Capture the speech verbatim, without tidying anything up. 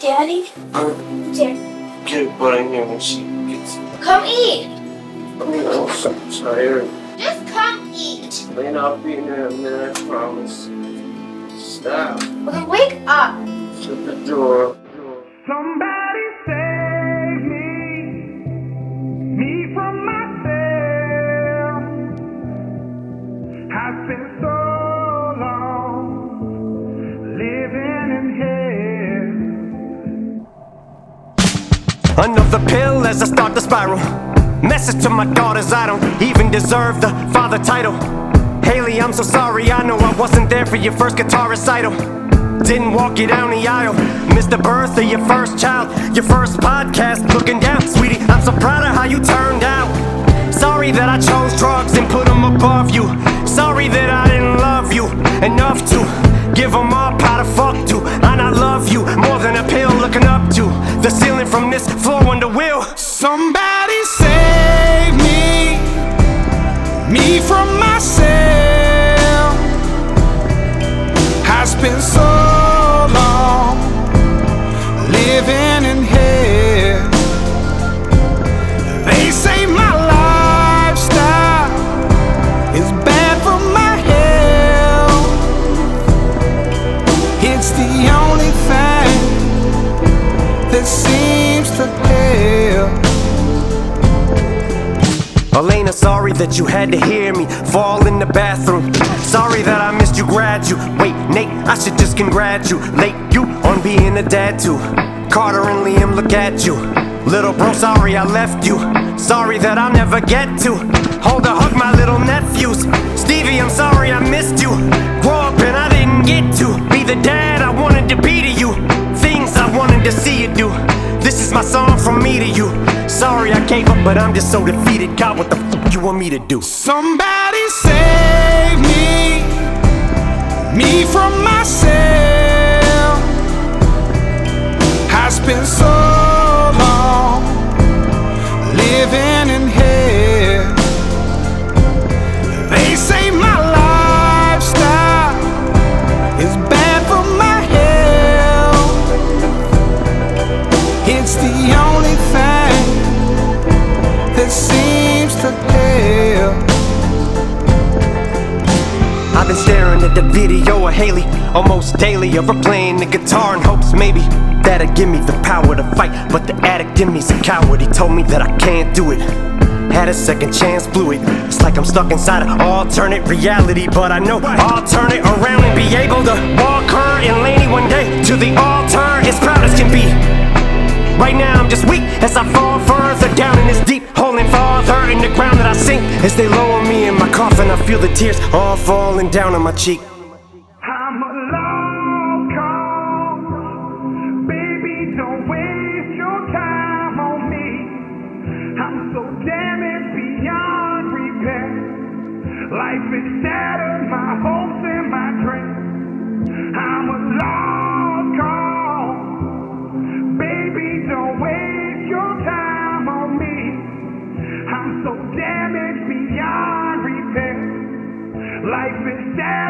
Daddy? Uh, Daddy. get a butt in here when she gets. Come eat. I'm so tired. Just come eat. Lane, I'll be in there in a minute, I promise. Stop. Well, then wake up. Shut the door. Somebody save me, me from myself. I've been so long living in hell. Another pill as I start to spiral. Message to my daughters, I don't even deserve the father title. Haley, I'm so sorry, I know I wasn't there for your first guitar recital. Didn't walk you down the aisle. Missed the birth of your first child. Your first podcast, looking down. Sweetie, I'm so proud of how you turned out. Sorry that I chose drugs and put them above you. Sorry that I didn't love you enough to give them up how to fuck to. And I love you more than a pill looking up to the ceiling from this floor under wheel. Somebody save me, me from myself. I spent so long living in hell. They say my lifestyle is bad for my health. It's the only thing that seems to help. Elena, sorry that you had to hear me fall in the bathroom. Sorry that I missed you graduate. Nate, I should just congratulate you on being a dad too. Carter and Liam, look at you. Little bro, sorry I left you. Sorry that I'll never get to hold or hug my little nephews. Stevie, I'm sorry I missed you. Grow up and I didn't get to be the dad I wanted to be to you. Things I wanted to see you do. This is my song from me to you. Sorry I gave up, but I'm just so defeated. God, what the f*** you want me to do? Somebody save me, me from myself. I spent so long living in hell. They say my lifestyle is bad for my health. It's the only thing that seems to help. I've been staring at the video of Haley almost daily, of her playing the guitar in hopes maybe that'll give me the power to fight. But the addict in me's a coward, he told me that I can't do it. Had a second chance, blew it. It's like I'm stuck inside an alternate reality, but I know I'll turn it around and be able to walk her and Laney one day to the altar as proud as can be. Right now I'm just weak as I fall further down in this deep hole and farther in the ground that I sink. As they lower me in my coffin, I feel the tears all falling down on my cheek. I'm a long call, baby, don't waste your time on me. I'm so damaged beyond repair. Life has shattered my hopes and my dreams. I'm a long call, baby, don't waste your time on me. I'm so damaged beyond repair. Life is shattered.